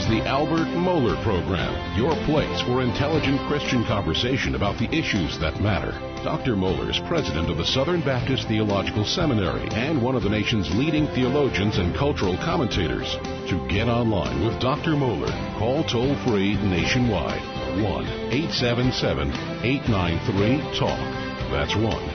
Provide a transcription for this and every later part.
the Albert Mohler Program, your place for intelligent Christian conversation about the issues that matter. Dr. Mohler is president of the Southern Baptist Theological Seminary and one of the nation's leading theologians and cultural commentators. To get online with Dr. Mohler, call toll-free nationwide, 1-877-893-TALK. That's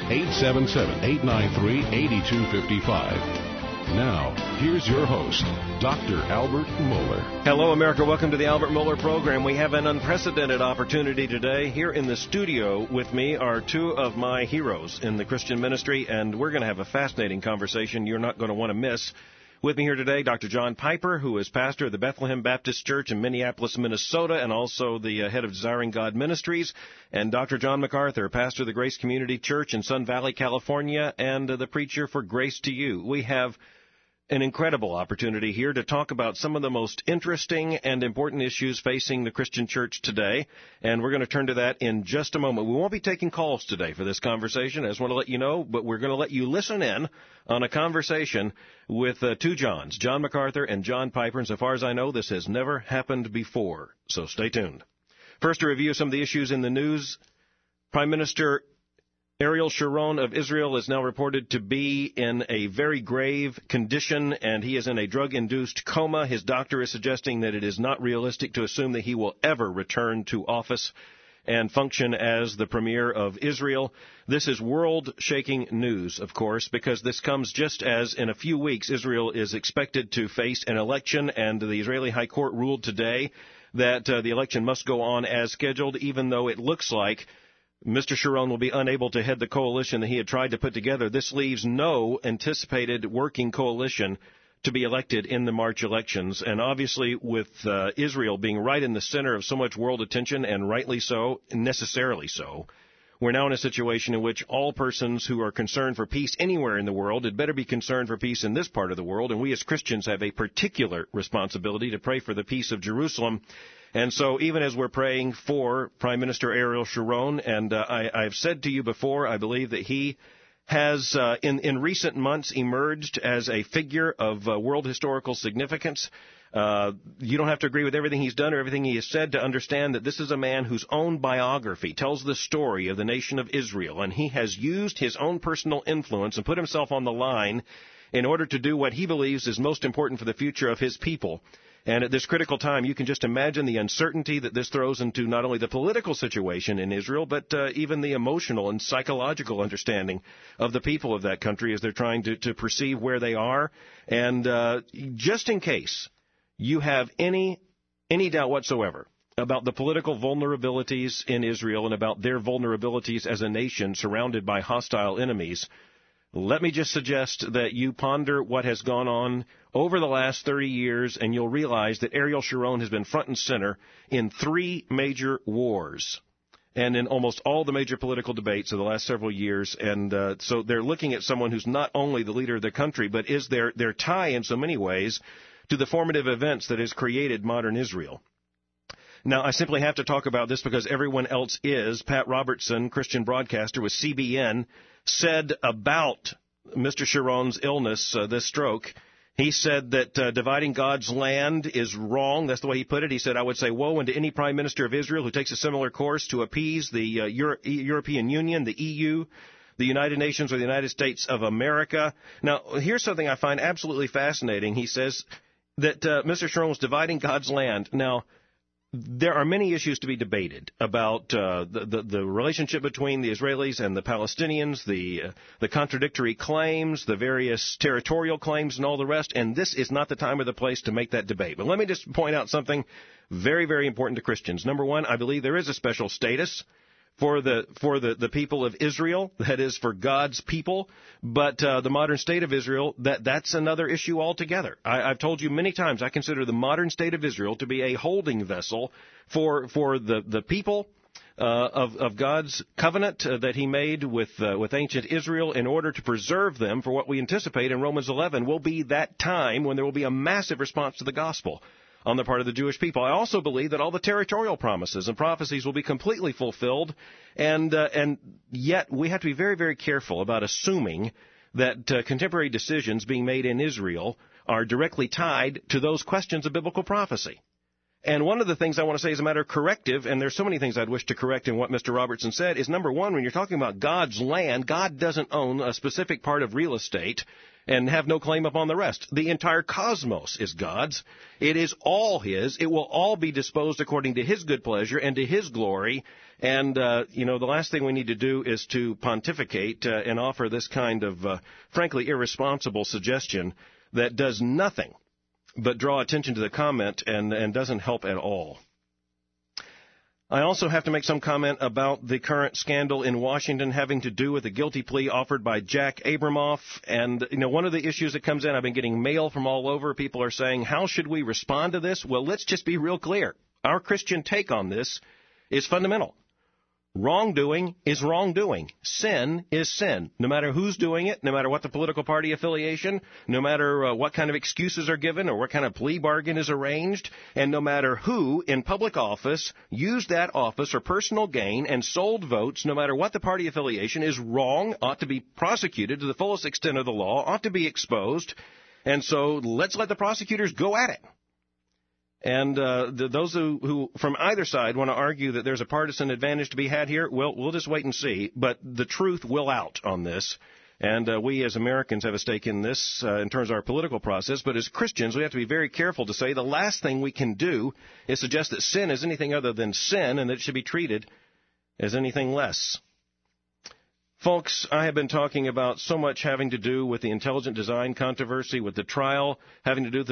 1-877-893-8255. Now, here's your host, Dr. Albert Mohler. Hello, America. Welcome to the Albert Mohler Program. We have an unprecedented opportunity today. Here in the studio with me are two of my heroes in the Christian ministry, and we're going to have a fascinating conversation you're not going to want to miss. With me here today, Dr. John Piper, who is pastor of the Bethlehem Baptist Church in Minneapolis, Minnesota, and also the head of Desiring God Ministries, and Dr. John MacArthur, pastor of the Grace Community Church in Sun Valley, California, and the preacher for Grace to You. We have an incredible opportunity here to talk about some of the most interesting and important issues facing the Christian church today, and we're going to turn to that in just a moment. We won't be taking calls today for this conversation, I just want to let you know, but we're going to let you listen in on a conversation with two Johns, John MacArthur and John Piper, and so far as I know, this has never happened before, so stay tuned. First, to review some of the issues in the news, Prime Minister Ariel Sharon of Israel is now reported to be in a very grave condition, and he is in a drug-induced coma. His doctor is suggesting that it is not realistic to assume that he will ever return to office and function as the premier of Israel. This is world-shaking news, of course, because this comes just as in a few weeks Israel is expected to face an election, and the Israeli High Court ruled today that the election must go on as scheduled, even though it looks like Mr. Sharon will be unable to head the coalition that he had tried to put together. This leaves no anticipated working coalition to be elected in the March elections. And obviously, with Israel being right in the center of so much world attention, and rightly so, necessarily so, we're now in a situation in which all persons who are concerned for peace anywhere in the world had better be concerned for peace in this part of the world. And we as Christians have a particular responsibility to pray for the peace of Jerusalem. And so even as we're praying for Prime Minister Ariel Sharon, and I've said to you before, I believe that he has in recent months emerged as a figure of world historical significance. You don't have to agree with everything he's done or everything he has said to understand that this is a man whose own biography tells the story of the nation of Israel, and he has used his own personal influence and put himself on the line in order to do what he believes is most important for the future of his people. And at this critical time, you can just imagine the uncertainty that this throws into not only the political situation in Israel, but even the emotional and psychological understanding of the people of that country as they're trying to perceive where they are. And just in case you have any doubt whatsoever about the political vulnerabilities in Israel and about their vulnerabilities as a nation surrounded by hostile enemies, let me just suggest that you ponder what has gone on over the last 30 years, and you'll realize that Ariel Sharon has been front and center in 3 major wars and in almost all the major political debates of the last several years. And so they're looking at someone who's not only the leader of the country, but is their tie in so many ways to the formative events that has created modern Israel. Now, I simply have to talk about this because everyone else is. Pat Robertson, Christian broadcaster with CBN, said about Mr. Sharon's illness, this stroke, he said that dividing God's land is wrong. That's the way he put it. He said, I would say woe unto any prime minister of Israel who takes a similar course to appease the European Union, the EU, the United Nations, or the United States of America. Now, here's something I find absolutely fascinating. He says that Mr. Sharon was dividing God's land. Now, there are many issues to be debated about the relationship between the Israelis and the Palestinians, the contradictory claims, the various territorial claims, and all the rest, and this is not the time or the place to make that debate. But let me just point out something very, very important to Christians. Number one, I believe there is a special status for the people of Israel, that is, for God's people, but the modern state of Israel, that's another issue altogether. I've told you many times I consider the modern state of Israel to be a holding vessel for the people of God's covenant that he made with ancient Israel in order to preserve them for what we anticipate in Romans 11 will be that time when there will be a massive response to the gospel on the part of the Jewish people. I also believe that all the territorial promises and prophecies will be completely fulfilled, and yet we have to be very, very careful about assuming that contemporary decisions being made in Israel are directly tied to those questions of biblical prophecy. And one of the things I want to say as a matter of corrective, and there's so many things I'd wish to correct in what Mr. Robertson said, is number one, when you're talking about God's land, God doesn't own a specific part of real estate and have no claim upon the rest. The entire cosmos is God's. It is all His. It will all be disposed according to His good pleasure and to His glory. And, the last thing we need to do is to pontificate and offer this kind of, frankly, irresponsible suggestion that does nothing but draw attention to the comment and doesn't help at all. I also have to make some comment about the current scandal in Washington having to do with the guilty plea offered by Jack Abramoff. And, one of the issues that comes in, I've been getting mail from all over. People are saying, how should we respond to this? Well, let's just be real clear. Our Christian take on this is fundamental. Wrongdoing is wrongdoing. Sin is sin. No matter who's doing it, no matter what the political party affiliation, no matter what kind of excuses are given or what kind of plea bargain is arranged, and no matter who in public office used that office for personal gain and sold votes, no matter what the party affiliation, is wrong, ought to be prosecuted to the fullest extent of the law, ought to be exposed. And so let's let the prosecutors go at it. And those who from either side want to argue that there's a partisan advantage to be had here, well, we'll just wait and see. But the truth will out on this. And we as Americans have a stake in this in terms of our political process. But as Christians, we have to be very careful to say the last thing we can do is suggest that sin is anything other than sin and that it should be treated as anything less. Folks, I have been talking about so much having to do with the intelligent design controversy, with the trial having to do with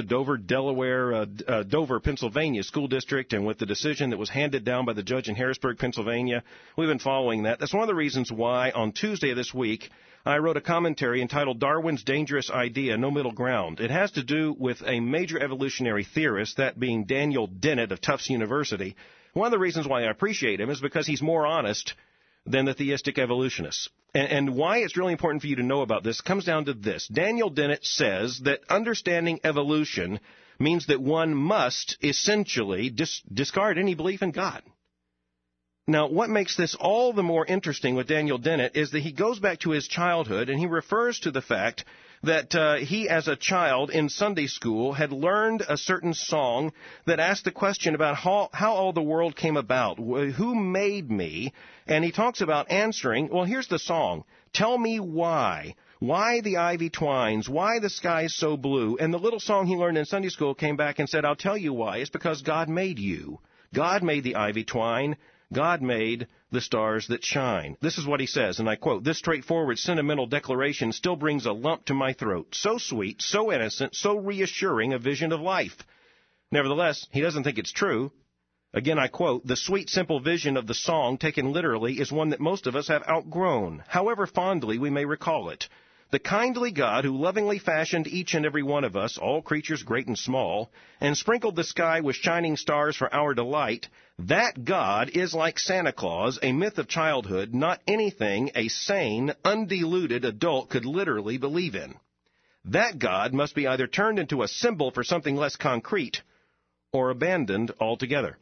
the Dover, Pennsylvania school district, and with the decision that was handed down by the judge in Harrisburg, Pennsylvania. We've been following that. That's one of the reasons why on Tuesday of this week I wrote a commentary entitled Darwin's Dangerous Idea, No Middle Ground. It has to do with a major evolutionary theorist, that being Daniel Dennett of Tufts University. One of the reasons why I appreciate him is because he's more honest than the theistic evolutionists. And why it's really important for you to know about this comes down to this. Daniel Dennett says that understanding evolution means that one must essentially discard any belief in God. Now, what makes this all the more interesting with Daniel Dennett is that he goes back to his childhood and he refers to the fact that he, as a child in Sunday school, had learned a certain song that asked the question about how all the world came about, who made me, and he talks about answering, well, here's the song, tell me why the ivy twines, why the sky's so blue, and the little song he learned in Sunday school came back and said, I'll tell you why, it's because God made you. God made the ivy twine. God made the stars that shine. This is what he says, and I quote, this straightforward sentimental declaration still brings a lump to my throat. So sweet, so innocent, so reassuring a vision of life. Nevertheless, he doesn't think it's true. Again, I quote, the sweet, simple vision of the song, taken literally, is one that most of us have outgrown, however fondly we may recall it. The kindly God who lovingly fashioned each and every one of us, all creatures great and small, and sprinkled the sky with shining stars for our delight, that God is like Santa Claus, a myth of childhood, not anything a sane, undiluted adult could literally believe in. That God must be either turned into a symbol for something less concrete or abandoned altogether.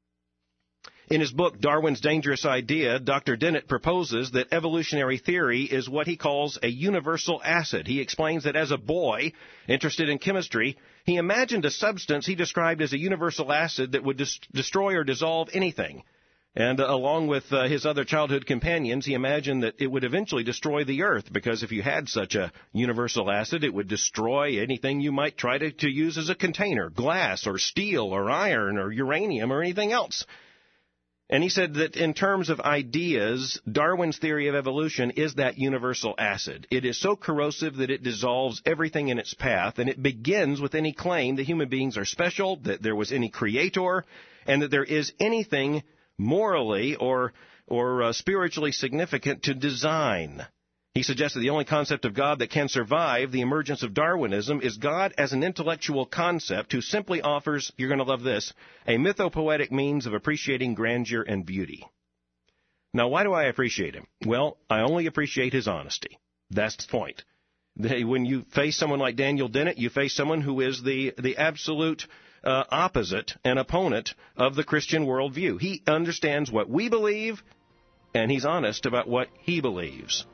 In his book, Darwin's Dangerous Idea, Dr. Dennett proposes that evolutionary theory is what he calls a universal acid. He explains that as a boy interested in chemistry, he imagined a substance he described as a universal acid that would destroy or dissolve anything. And along with his other childhood companions, he imagined that it would eventually destroy the earth, because if you had such a universal acid, it would destroy anything you might try to use as a container, glass or steel or iron or uranium or anything else. And he said that in terms of ideas, Darwin's theory of evolution is that universal acid. It is so corrosive that it dissolves everything in its path, and it begins with any claim that human beings are special, that there was any creator, and that there is anything morally or spiritually significant to design. He suggests that the only concept of God that can survive the emergence of Darwinism is God as an intellectual concept who simply offers, you're going to love this, a mythopoetic means of appreciating grandeur and beauty. Now, why do I appreciate him? Well, I only appreciate his honesty. That's the point. When you face someone like Daniel Dennett, you face someone who is the absolute opposite and opponent of the Christian worldview. He understands what we believe, and he's honest about what he believes.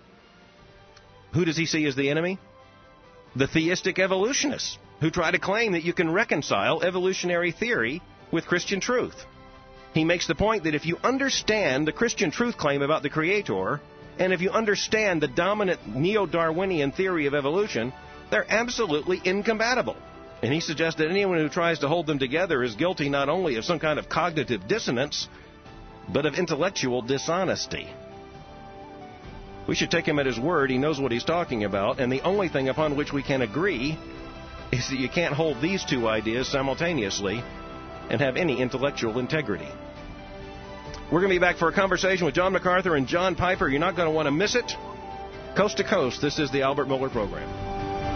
Who does he see as the enemy? The theistic evolutionists, who try to claim that you can reconcile evolutionary theory with Christian truth. He makes the point that if you understand the Christian truth claim about the Creator, and if you understand the dominant neo-Darwinian theory of evolution, they're absolutely incompatible. And he suggests that anyone who tries to hold them together is guilty not only of some kind of cognitive dissonance, but of intellectual dishonesty. We should take him at his word. He knows what he's talking about, and the only thing upon which we can agree is that you can't hold these two ideas simultaneously and have any intellectual integrity. We're going to be back for a conversation with John MacArthur and John Piper. You're not going to want to miss it. Coast to Coast, this is the Albert Mohler Program.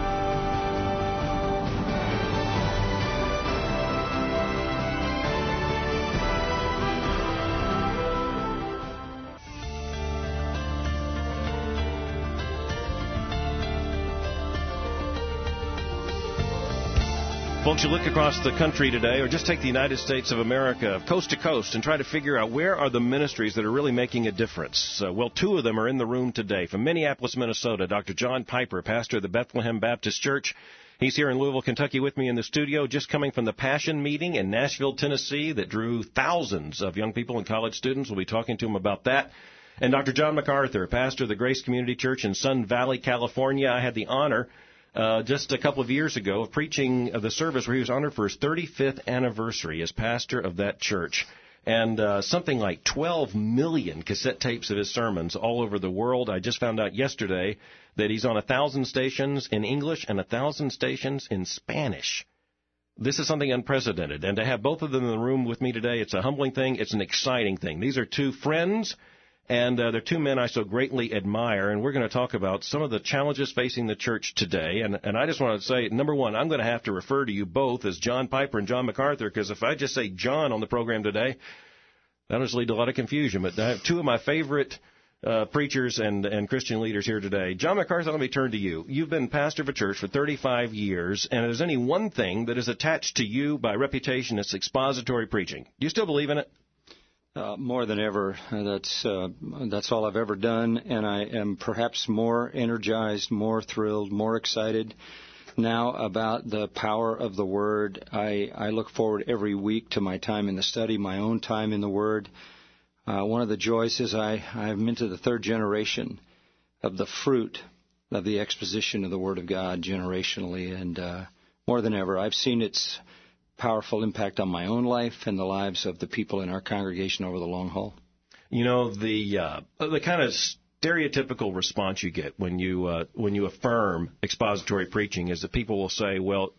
Folks, you look across the country today, or just take the United States of America, coast to coast, and try to figure out where are the ministries that are really making a difference. Well, two of them are in the room today. From Minneapolis, Minnesota, Dr. John Piper, pastor of the Bethlehem Baptist Church. He's here in Louisville, Kentucky with me in the studio, just coming from the Passion Meeting in Nashville, Tennessee, that drew thousands of young people and college students. We'll be talking to him about that. And Dr. John MacArthur, pastor of the Grace Community Church in Sun Valley, California. I had the honor just a couple of years ago of preaching the service where he was honored for his 35th anniversary as pastor of that church. And something like 12 million cassette tapes of his sermons all over the world. I just found out yesterday that he's on 1,000 stations in English and 1,000 stations in Spanish. This is something unprecedented. And to have both of them in the room with me today, it's a humbling thing. It's an exciting thing. These are two friends. And they're two men I so greatly admire, and we're going to talk about some of the challenges facing the church today. And I just want to say, number one, I'm going to have to refer to you both as John Piper and John MacArthur, because if I just say John on the program today, that'll just lead to a lot of confusion. But I have two of my favorite preachers and Christian leaders here today. John MacArthur, let me turn to you. You've been pastor of a church for 35 years, and if there's any one thing that is attached to you by reputation, it's expository preaching. Do you still believe in it? More than ever. That's all I've ever done, and I am perhaps more energized, more thrilled, more excited now about the power of the Word. I look forward every week to my time in the study, my own time in the Word. One of the joys is I'm into the third generation of the fruit of the exposition of the Word of God generationally, and more than ever, I've seen its powerful impact on my own life and the lives of the people in our congregation over the long haul. You know, the kind of stereotypical response you get when you affirm expository preaching is that people will say, well,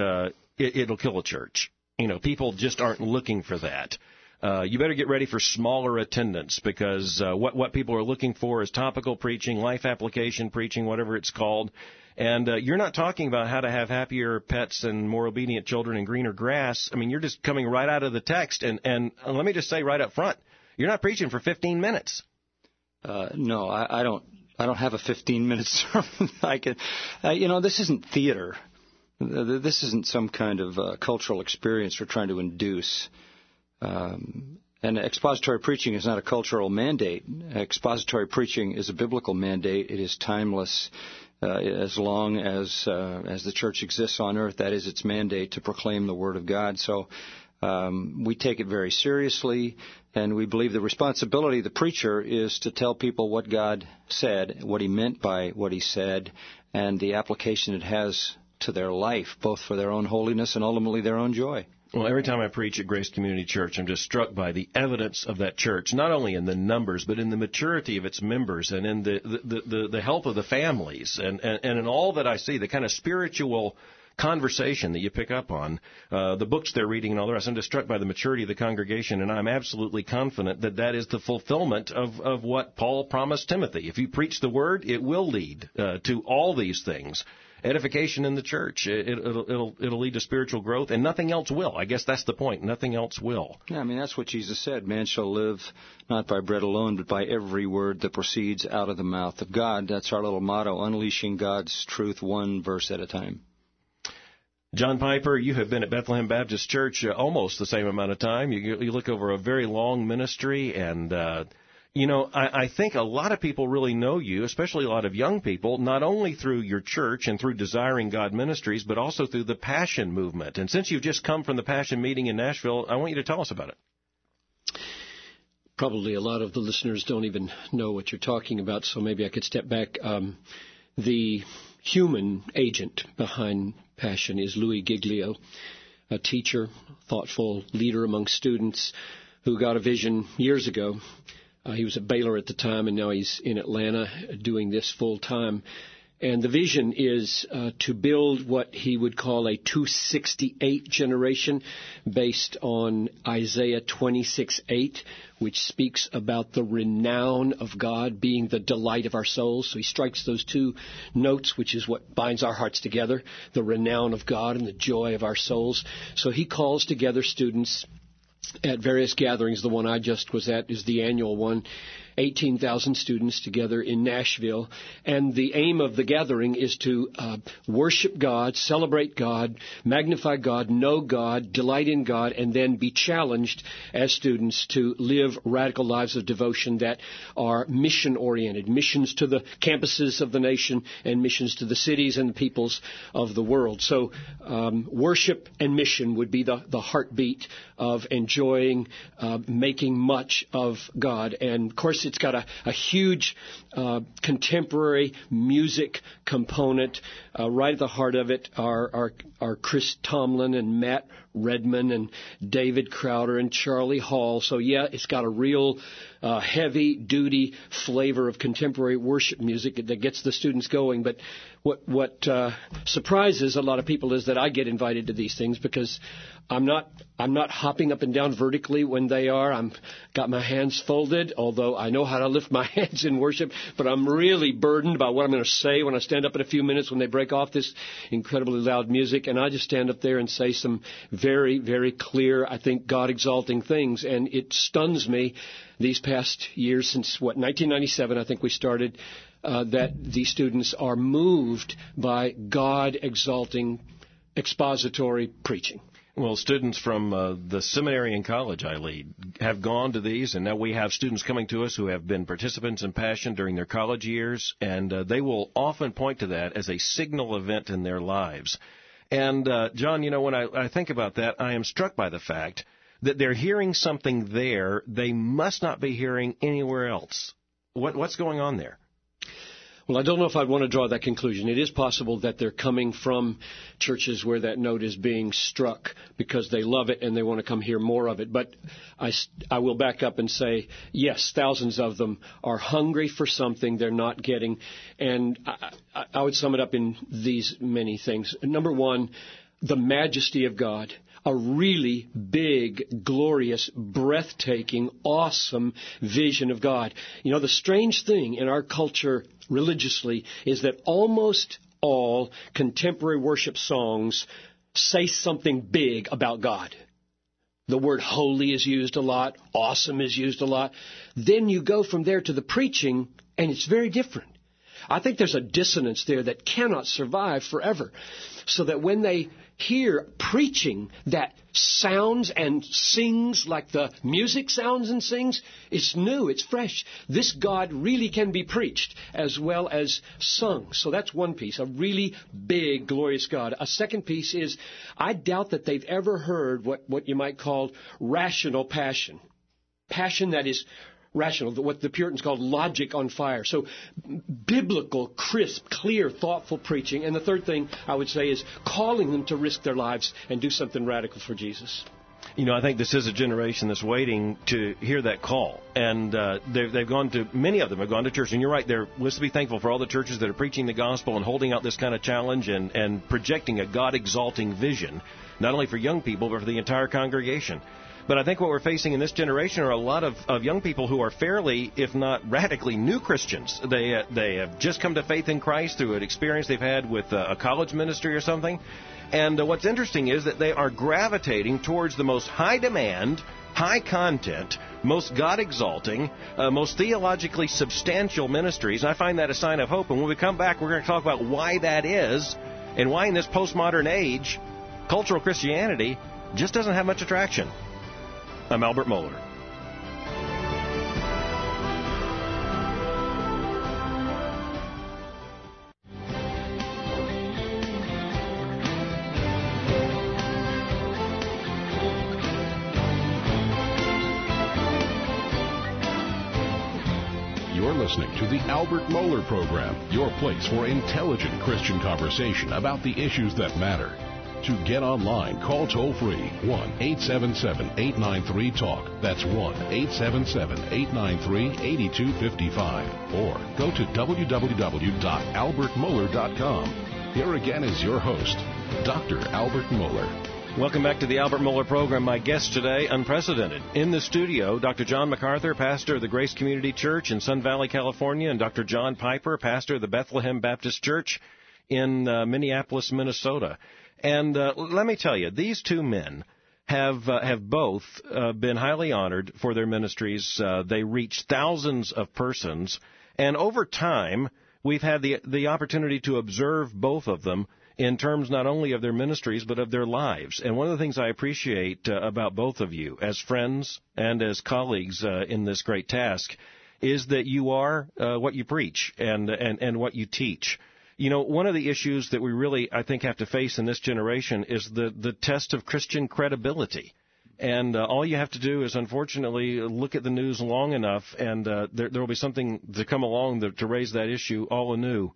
it'll kill a church. You know, people just aren't looking for that. You better get ready for smaller attendance, because what people are looking for is topical preaching, life application preaching, whatever it's called. And you're not talking about how to have happier pets and more obedient children and greener grass. I mean, you're just coming right out of the text. And let me just say right up front, you're not preaching for 15 minutes. No, I don't have a 15-minute sermon. I can, this isn't theater. This isn't some kind of cultural experience we're trying to induce. And expository preaching is not a cultural mandate. Expository preaching is a biblical mandate. It is timeless. As long as the church exists on earth, that is its mandate, to proclaim the Word of God. So we take it very seriously, and we believe the responsibility of the preacher is to tell people what God said, what He meant by what He said, and the application it has to their life, both for their own holiness and ultimately their own joy. Well, every time I preach at Grace Community Church, I'm just struck by the evidence of that church, not only in the numbers, but in the maturity of its members and in the health of the families and in all that I see, the kind of spiritual conversation that you pick up on, the books they're reading and all the rest. I'm just struck by the maturity of the congregation, and I'm absolutely confident that that is the fulfillment of what Paul promised Timothy. If you preach the Word, it will lead to all these things. Edification in the church, it'll lead to spiritual growth, and nothing else will. I guess that's the point. Nothing else will. Yeah, I mean, that's what Jesus said. Man shall live not by bread alone, but by every word that proceeds out of the mouth of God. That's our little motto, unleashing God's truth one verse at a time. John Piper, you have been at Bethlehem Baptist Church almost the same amount of time. You look over a very long ministry, and You know, I think a lot of people really know you, especially a lot of young people, not only through your church and through Desiring God Ministries, but also through the Passion Movement. And since you've just come from the Passion meeting in Nashville, I want you to tell us about it. Probably a lot of the listeners don't even know what you're talking about, so maybe I could step back. The human agent behind Passion is Louis Giglio, a teacher, thoughtful leader among students who got a vision years ago. He was at Baylor at the time, and now he's in Atlanta doing this full time. And the vision is to build what he would call a 268 generation based on Isaiah 26:8, which speaks about the renown of God being the delight of our souls. So he strikes those two notes, which is what binds our hearts together, the renown of God and the joy of our souls. So he calls together students at various gatherings. The one I just was at is the annual one. 18,000 students together in Nashville. And the aim of the gathering is to worship God, celebrate God, magnify God, know God, delight in God, and then be challenged as students to live radical lives of devotion that are mission-oriented, missions to the campuses of the nation and missions to the cities and the peoples of the world. So worship and mission would be the heartbeat of enjoying, making much of God. And, of course, it's got a huge contemporary music component. Right at the heart of it are Chris Tomlin and Matt Redman and David Crowder and Charlie Hall. So, yeah, it's got a real heavy-duty flavor of contemporary worship music that gets the students going. But what surprises a lot of people is that I get invited to these things because I'm not hopping up and down vertically when they are. I'm got my hands folded, although I know how to lift my hands in worship, but I'm really burdened by what I'm going to say when I stand up in a few minutes when they break off this incredibly loud music. And I just stand up there and say some very, very clear, I think, God-exalting things. And it stuns me these past years since, 1997, I think we started, that these students are moved by God-exalting expository preaching. Well, students from the seminary and college I lead have gone to these, and now we have students coming to us who have been participants in Passion during their college years, and they will often point to that as a signal event in their lives. And, John, you know, when I think about that, I am struck by the fact that they're hearing something there they must not be hearing anywhere else. What's going on there? Well, I don't know if I'd want to draw that conclusion. It is possible that they're coming from churches where that note is being struck because they love it and they want to come hear more of it. But I will back up and say, yes, thousands of them are hungry for something they're not getting. And I would sum it up in these many things. Number one, the majesty of God. A really big, glorious, breathtaking, awesome vision of God. You know, the strange thing in our culture religiously is that almost all contemporary worship songs say something big about God. The word holy is used a lot. Awesome is used a lot. Then you go from there to the preaching, and it's very different. I think there's a dissonance there that cannot survive forever. So that when they hear preaching that sounds and sings like the music sounds and sings, it's new, it's fresh. This God really can be preached as well as sung. So that's one piece, a really big, glorious God. A second piece is, I doubt that they've ever heard what you might call rational passion. Passion that is rational, what the Puritans called logic on fire. So biblical, crisp, clear, thoughtful preaching. And the third thing I would say is calling them to risk their lives and do something radical for Jesus. You know, I think this is a generation that's waiting to hear that call. And they've gone to, many of them have gone to church. And you're right, let's be thankful for all the churches that are preaching the gospel and holding out this kind of challenge and projecting a God-exalting vision, not only for young people, but for the entire congregation. But I think what we're facing in this generation are a lot of young people who are fairly, if not radically, new Christians. They have just come to faith in Christ through an experience they've had with a college ministry or something. And what's interesting is that they are gravitating towards the most high-demand, high-content, most God-exalting, most theologically substantial ministries. And I find that a sign of hope. And when we come back, we're going to talk about why that is and why in this postmodern age, cultural Christianity just doesn't have much attraction. I'm Albert Mohler. listening to the Albert Mohler Program, your place for intelligent Christian conversation about the issues that matter. To get online, call toll-free 1-877-893-TALK. That's 1-877-893-8255. Or go to www.albertmohler.com. Here again is your host, Dr. Albert Mohler. Welcome back to the Albert Mohler Program. My guest today, unprecedented. In the studio, Dr. John MacArthur, pastor of the Grace Community Church in Sun Valley, California, and Dr. John Piper, pastor of the Bethlehem Baptist Church in Minneapolis, Minnesota. And let me tell you, these two men have both been highly honored for their ministries. They reach thousands of persons, and over time, we've had the opportunity to observe both of them in terms not only of their ministries, but of their lives. And one of the things I appreciate about both of you as friends and as colleagues in this great task is that you are what you preach and what you teach. You know, one of the issues that we really, I think, have to face in this generation is the test of Christian credibility. And all you have to do is, unfortunately, look at the news long enough, and there will be something to come along to raise that issue all anew.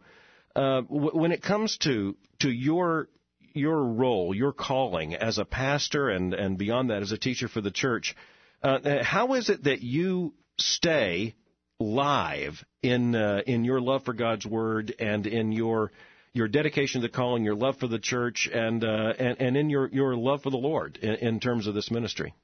When it comes to your role, your calling as a pastor and beyond that as a teacher for the church, how is it that you stay live in your love for God's Word and in your dedication to calling, your love for the church, and in your love for the Lord in terms of this ministry?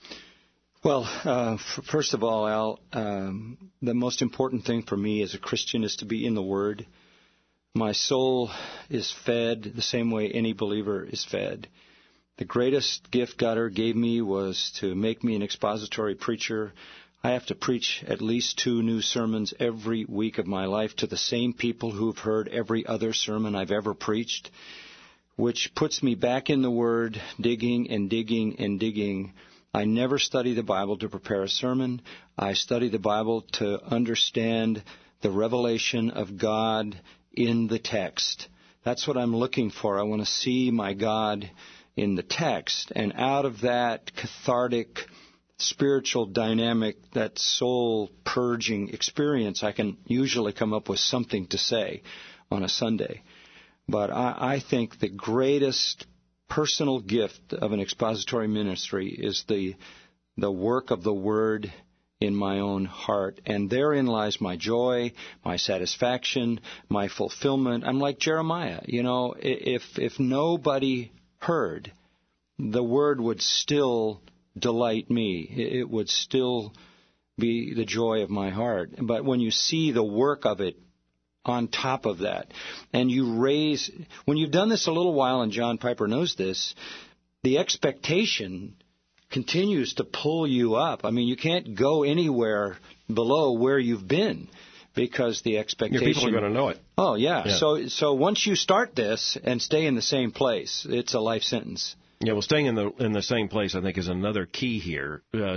Well, first of all, Al, the most important thing for me as a Christian is to be in the Word. My soul is fed the same way any believer is fed. The greatest gift God ever gave me was to make me an expository preacher. I have to preach at least 2 new sermons every week of my life to the same people who've heard every other sermon I've ever preached, which puts me back in the Word, digging and digging and digging. I never study the Bible to prepare a sermon. I study the Bible to understand the revelation of God in the text. That's what I'm looking for. I want to see my God in the text. And out of that cathartic, spiritual dynamic, that soul-purging experience, I can usually come up with something to say on a Sunday. But I think the greatest personal gift of an expository ministry is the work of the Word in my own heart. And therein lies my joy, my satisfaction, my fulfillment. I'm like Jeremiah. You know, if nobody heard, the Word would still delight me. It would still be the joy of my heart. But when you see the work of it on top of that, and when you've done this a little while, and John Piper knows this, the expectation continues to pull you up. I mean, you can't go anywhere below where you've been because the expectation... Your people are going to know it. Oh, yeah. So once you start this and stay in the same place, it's a life sentence. Yeah, well, staying in the same place, I think, is another key here to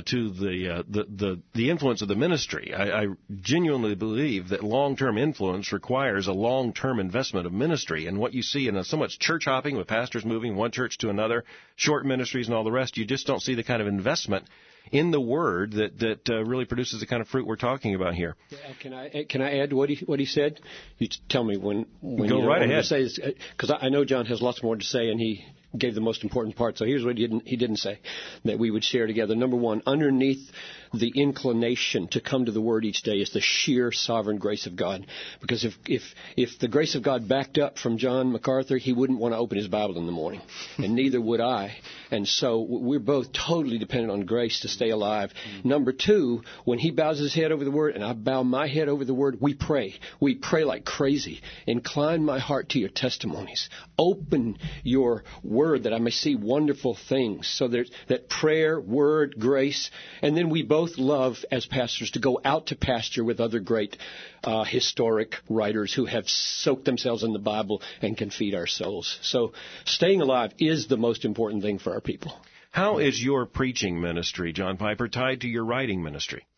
the influence of the ministry. I genuinely believe that long-term influence requires a long-term investment of ministry. And what you see in so much church hopping with pastors moving one church to another, short ministries and all the rest, you just don't see the kind of investment in the Word that really produces the kind of fruit we're talking about here. Can I add what he said? You tell me when go right ahead. Because I know John has lots more to say, and he gave the most important part. So here's what he didn't say that we would share together. Number one, underneath the inclination to come to the Word each day is the sheer sovereign grace of God. Because if the grace of God backed up from John MacArthur, he wouldn't want to open his Bible in the morning, and neither would I. And so we're both totally dependent on grace to stay alive. Number two, when he bows his head over the Word and I bow my head over the Word, we pray. We pray like crazy. Incline my heart to your testimonies. Open your Word that I may see wonderful things. So there's that prayer, Word, grace, and then we both love, as pastors, to go out to pasture with other great historic writers who have soaked themselves in the Bible and can feed our souls. So staying alive is the most important thing for our people. How is your preaching ministry, John Piper, tied to your writing ministry?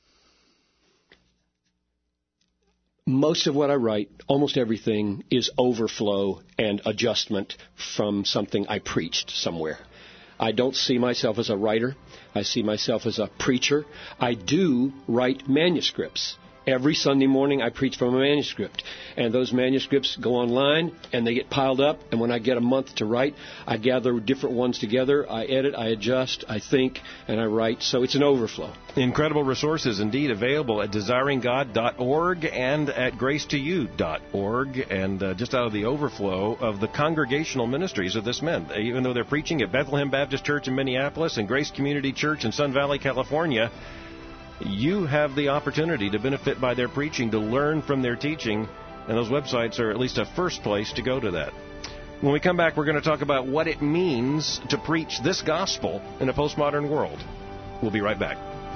Most of what I write, almost everything, is overflow and adjustment from something I preached somewhere. I don't see myself as a writer. I see myself as a preacher. I do write manuscripts, Every Sunday morning I preach from a manuscript, and those manuscripts go online and they get piled up, and when I get a month to write, I gather different ones together, I edit, I adjust, I think, and I write, so it's an overflow. Incredible resources indeed available at desiringgod.org and at gracetoyou.org, and just out of the overflow of the congregational ministries of this men. Even though they're preaching at Bethlehem Baptist Church in Minneapolis and Grace Community Church in Sun Valley, California, you have the opportunity to benefit by their preaching, to learn from their teaching, and those websites are at least a first place to go to that. When we come back, we're going to talk about what it means to preach this gospel in a postmodern world. We'll be right back.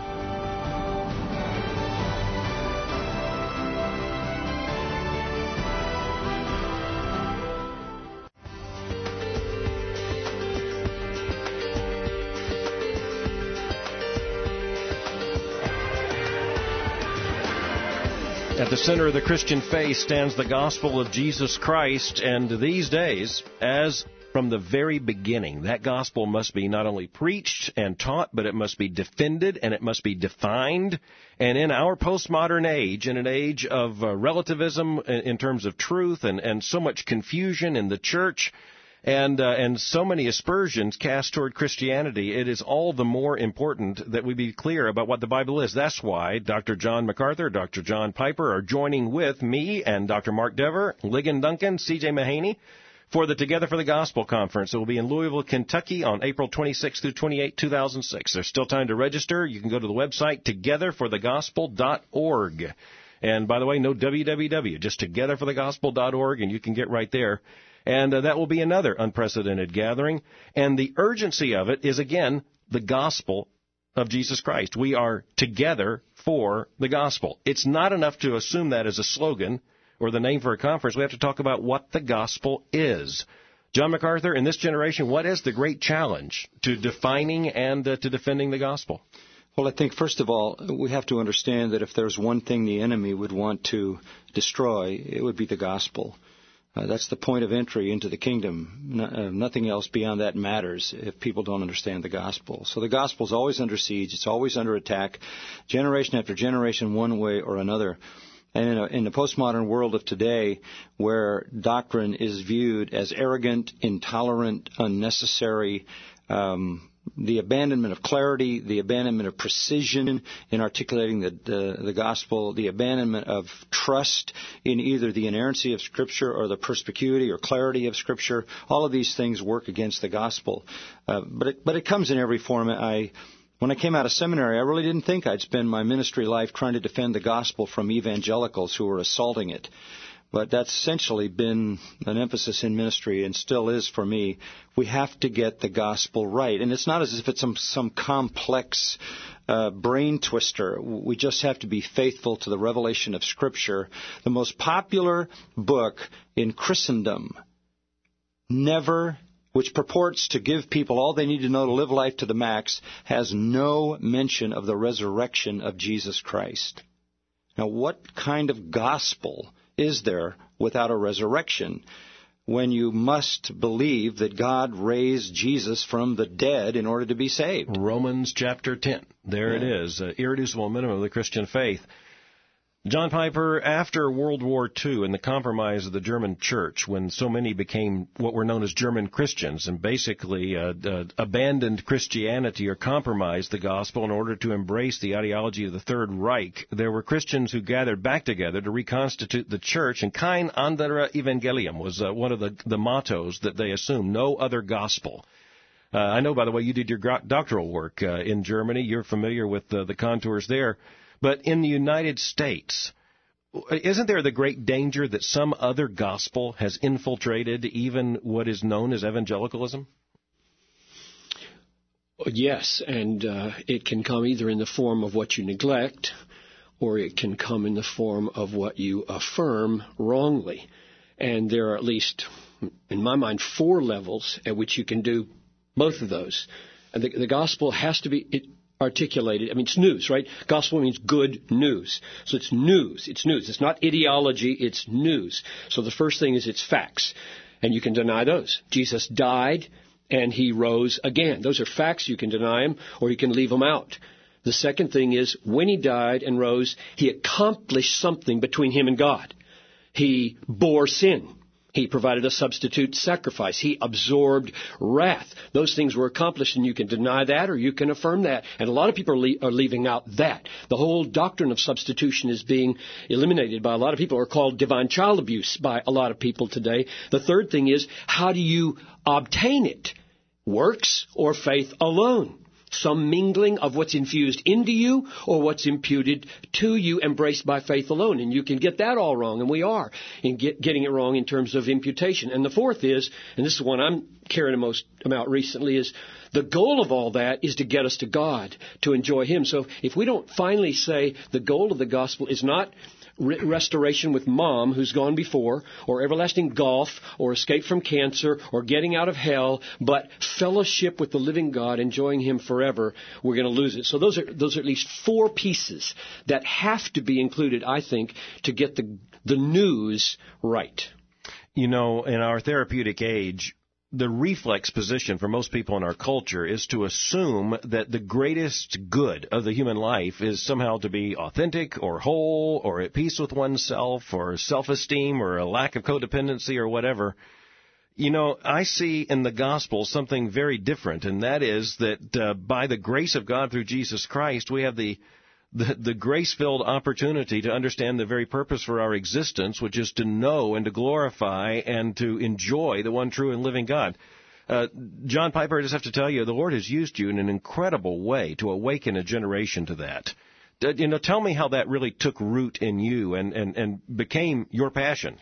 At the center of the Christian faith stands the gospel of Jesus Christ, and these days, as from the very beginning, that gospel must be not only preached and taught, but it must be defended and it must be defined. And in our postmodern age, in an age of relativism in terms of truth and so much confusion in the church, and so many aspersions cast toward Christianity, it is all the more important that we be clear about what the Bible is. That's why Dr. John MacArthur, Dr. John Piper are joining with me and Dr. Mark Dever, Ligon Duncan, C.J. Mahaney for the Together for the Gospel Conference. It will be in Louisville, Kentucky on April 26 through 28, 2006. There's still time to register. You can go to the website togetherforthegospel.org. And by the way, no www, just togetherforthegospel.org, and you can get right there. And that will be another unprecedented gathering. And the urgency of it is, again, the gospel of Jesus Christ. We are together for the gospel. It's not enough to assume that as a slogan or the name for a conference. We have to talk about what the gospel is. John MacArthur, in this generation, what is the great challenge to defining and to defending the gospel? Well, I think, first of all, we have to understand that if there's one thing the enemy would want to destroy, it would be the gospel. That's the point of entry into the kingdom. Nothing else beyond that matters if people don't understand the gospel. So the gospel is always under siege. It's always under attack, generation after generation, one way or another. And in the postmodern world of today, where doctrine is viewed as arrogant, intolerant, unnecessary, the abandonment of clarity, the abandonment of precision in articulating the gospel, the abandonment of trust in either the inerrancy of Scripture or the perspicuity or clarity of Scripture, all of these things work against the gospel. But it comes in every form. When I came out of seminary, I really didn't think I'd spend my ministry life trying to defend the gospel from evangelicals who were assaulting it. But that's essentially been an emphasis in ministry and still is for me. We have to get the gospel right. And it's not as if it's some complex brain twister. We just have to be faithful to the revelation of Scripture. The most popular book in Christendom, which purports to give people all they need to know to live life to the max, has no mention of the resurrection of Jesus Christ. Now, what kind of gospel is there without a resurrection when you must believe that God raised Jesus from the dead in order to be saved? Romans chapter 10. There it is, irreducible minimum of the Christian faith. John Piper, after World War II and the compromise of the German church, when so many became what were known as German Christians and basically abandoned Christianity or compromised the gospel in order to embrace the ideology of the Third Reich, there were Christians who gathered back together to reconstitute the church, and Kein anderer Evangelium was one of the mottos that they assumed, no other gospel. I know, by the way, you did your doctoral work in Germany. You're familiar with the contours there. But in the United States, isn't there the great danger that some other gospel has infiltrated even what is known as evangelicalism? Yes, and it can come either in the form of what you neglect, or it can come in the form of what you affirm wrongly. And there are at least, in my mind, 4 levels at which you can do both of those. And the gospel has to be articulated. I mean, it's news, right? Gospel means good news. So it's news. It's news. It's not ideology. It's news. So the first thing is it's facts. And you can deny those. Jesus died and he rose again. Those are facts. You can deny them or you can leave them out. The second thing is, when he died and rose, he accomplished something between him and God. He bore sin. He provided a substitute sacrifice. He absorbed wrath. Those things were accomplished, and you can deny that or you can affirm that. And a lot of people are leaving out that. The whole doctrine of substitution is being eliminated by a lot of people, or called divine child abuse by a lot of people today. The third thing is, how do you obtain it? Works or faith alone? Some mingling of what's infused into you or what's imputed to you, embraced by faith alone. And you can get that all wrong, and we are in getting it wrong in terms of imputation. And the fourth is, and this is one I'm caring the most about recently, is the goal of all that is to get us to God, to enjoy Him. So if we don't finally say the goal of the gospel is not restoration with mom who's gone before, or everlasting golf, or escape from cancer, or getting out of hell, but fellowship with the living God, enjoying Him forever, we're going to lose it. So those are at least four pieces that have to be included, I think, to get the news right. You know, in our therapeutic age, the reflex position for most people in our culture is to assume that the greatest good of the human life is somehow to be authentic or whole or at peace with oneself or self-esteem or a lack of codependency or whatever. You know, I see in the gospel something very different, and that is that by the grace of God through Jesus Christ, we have the grace-filled opportunity to understand the very purpose for our existence, which is to know and to glorify and to enjoy the one true and living God. John Piper, I just have to tell you, the Lord has used you in an incredible way to awaken a generation to that. You know, tell me how that really took root in you and became your passion.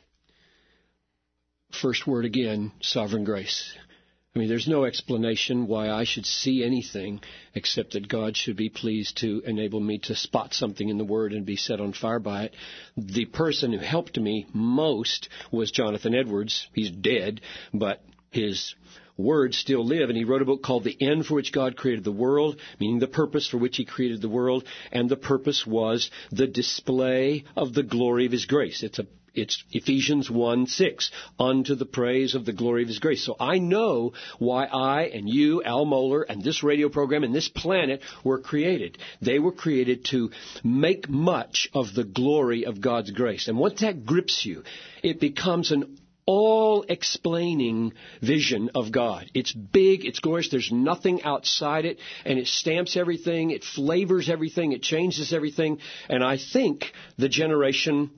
First word again, sovereign grace. I mean, there's no explanation why I should see anything except that God should be pleased to enable me to spot something in the Word and be set on fire by it. The person who helped me most was Jonathan Edwards. He's dead, but his words still live, and he wrote a book called The End for Which God Created the World, meaning the purpose for which He created the world, and the purpose was the display of the glory of His grace. It's Ephesians 1:6, unto the praise of the glory of His grace. So I know why I and you, Al Mohler, and this radio program and this planet were created. They were created to make much of the glory of God's grace. And once that grips you, it becomes an all-explaining vision of God. It's big, it's glorious, there's nothing outside it, and it stamps everything, it flavors everything, it changes everything. And I think the generation,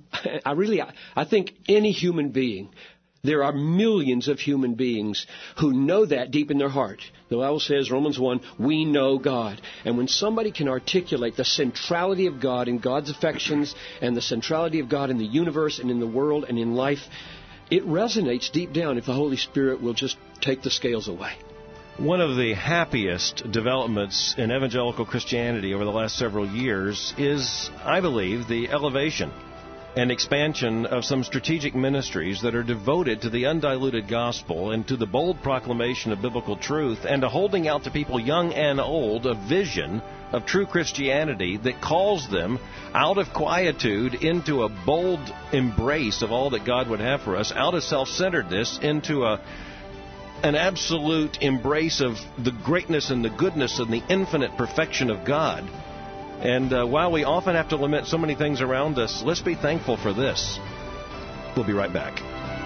I think any human being, there are millions of human beings who know that deep in their heart. The Bible says, Romans 1, we know God. And when somebody can articulate the centrality of God in God's affections and the centrality of God in the universe and in the world and in life, it resonates deep down if the Holy Spirit will just take the scales away. One of the happiest developments in evangelical Christianity over the last several years is, I believe, the elevation and expansion of some strategic ministries that are devoted to the undiluted gospel and to the bold proclamation of biblical truth and to holding out to people young and old a vision of true Christianity that calls them out of quietude into a bold embrace of all that God would have for us, out of self-centeredness into an absolute embrace of the greatness and the goodness and the infinite perfection of God. And while we often have to lament so many things around us, let's be thankful for this. We'll be right back.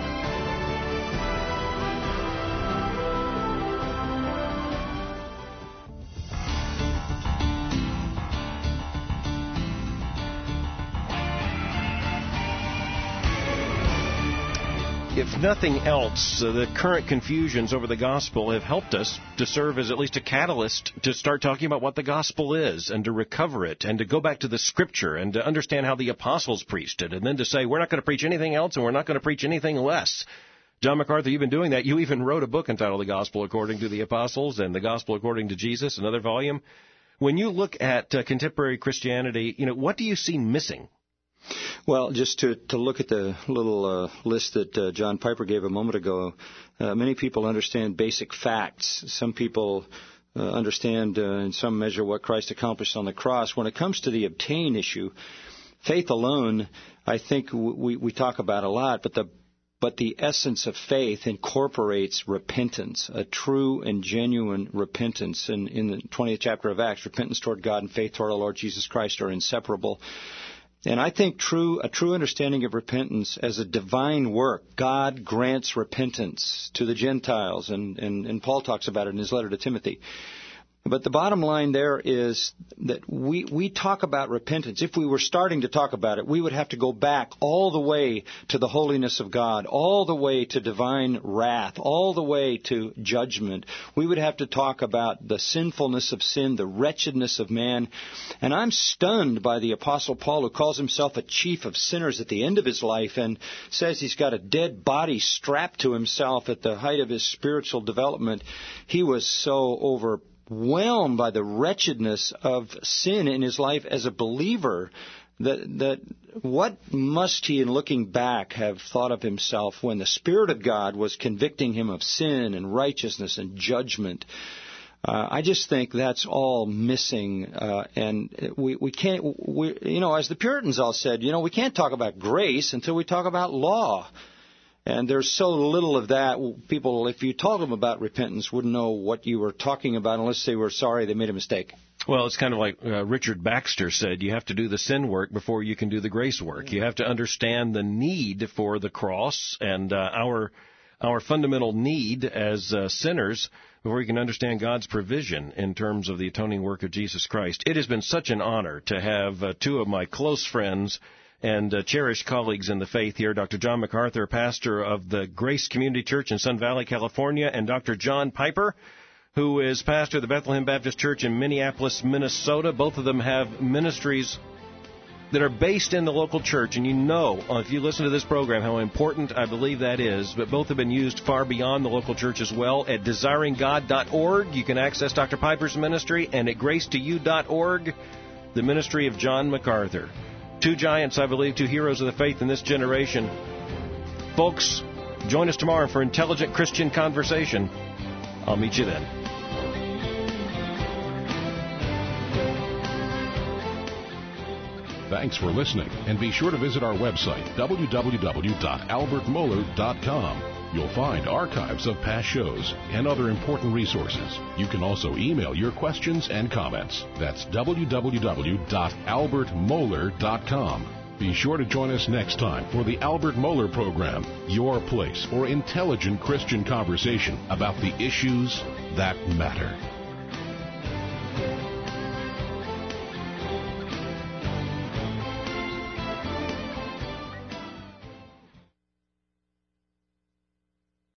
If nothing else, the current confusions over the gospel have helped us to serve as at least a catalyst to start talking about what the gospel is and to recover it and to go back to the Scripture and to understand how the apostles preached it and then to say we're not going to preach anything else and we're not going to preach anything less. John MacArthur, you've been doing that. You even wrote a book entitled The Gospel According to the Apostles and The Gospel According to Jesus, another volume. When you look at contemporary Christianity, what do you see missing? Well, just to look at the little list that John Piper gave a moment ago, many people understand basic facts. Some people understand in some measure what Christ accomplished on the cross. When it comes to the obtain issue, faith alone, I think we talk about a lot, but but the essence of faith incorporates repentance, a true and genuine repentance. And in the 20th chapter of Acts, repentance toward God and faith toward our Lord Jesus Christ are inseparable. And I think a true understanding of repentance as a divine work. God grants repentance to the Gentiles, and Paul talks about it in his letter to Timothy. But the bottom line there is that we talk about repentance. If we were starting to talk about it, we would have to go back all the way to the holiness of God, all the way to divine wrath, all the way to judgment. We would have to talk about the sinfulness of sin, the wretchedness of man. And I'm stunned by the Apostle Paul, who calls himself a chief of sinners at the end of his life and says he's got a dead body strapped to himself at the height of his spiritual development. He was so overwhelmed by the wretchedness of sin in his life as a believer that what must he, in looking back, have thought of himself when the Spirit of God was convicting him of sin and righteousness and judgment? I just think that's all missing, and we can't, as the Puritans all said, we can't talk about grace until we talk about law. And there's so little of that. People, if you told them about repentance, wouldn't know what you were talking about unless they were sorry they made a mistake. Well, it's kind of like Richard Baxter said, you have to do the sin work before you can do the grace work. You have to understand the need for the cross and our fundamental need as sinners before you can understand God's provision in terms of the atoning work of Jesus Christ. It has been such an honor to have two of my close friends and cherished colleagues in the faith here, Dr. John MacArthur, pastor of the Grace Community Church in Sun Valley, California, and Dr. John Piper, who is pastor of the Bethlehem Baptist Church in Minneapolis, Minnesota. Both of them have ministries that are based in the local church, and if you listen to this program, how important I believe that is. But both have been used far beyond the local church as well. At desiringgod.org, you can access Dr. Piper's ministry, and at gracetoyou.org, the ministry of John MacArthur. Two giants, I believe, two heroes of the faith in this generation. Folks, join us tomorrow for Intelligent Christian Conversation. I'll meet you then. Thanks for listening, and be sure to visit our website, www.albertmohler.com. You'll find archives of past shows and other important resources. You can also email your questions and comments. That's www.albertmohler.com. Be sure to join us next time for the Albert Mohler Program, your place for intelligent Christian conversation about the issues that matter.